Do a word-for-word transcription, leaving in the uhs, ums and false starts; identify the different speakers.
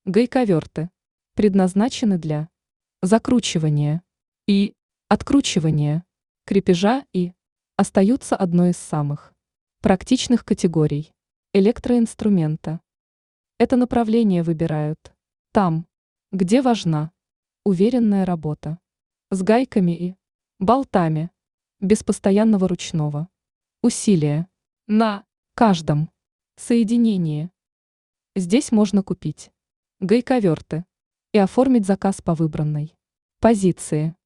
Speaker 1: Гайковерты предназначены для закручивания и откручивания крепежа и остаются одной из самых практичных категорий электроинструмента. Это направление выбирают там, где важна уверенная работа с гайками и болтами, без постоянного ручного усилия на каждом соединении. Здесь можно купить гайковерты и оформить заказ по выбранной позиции.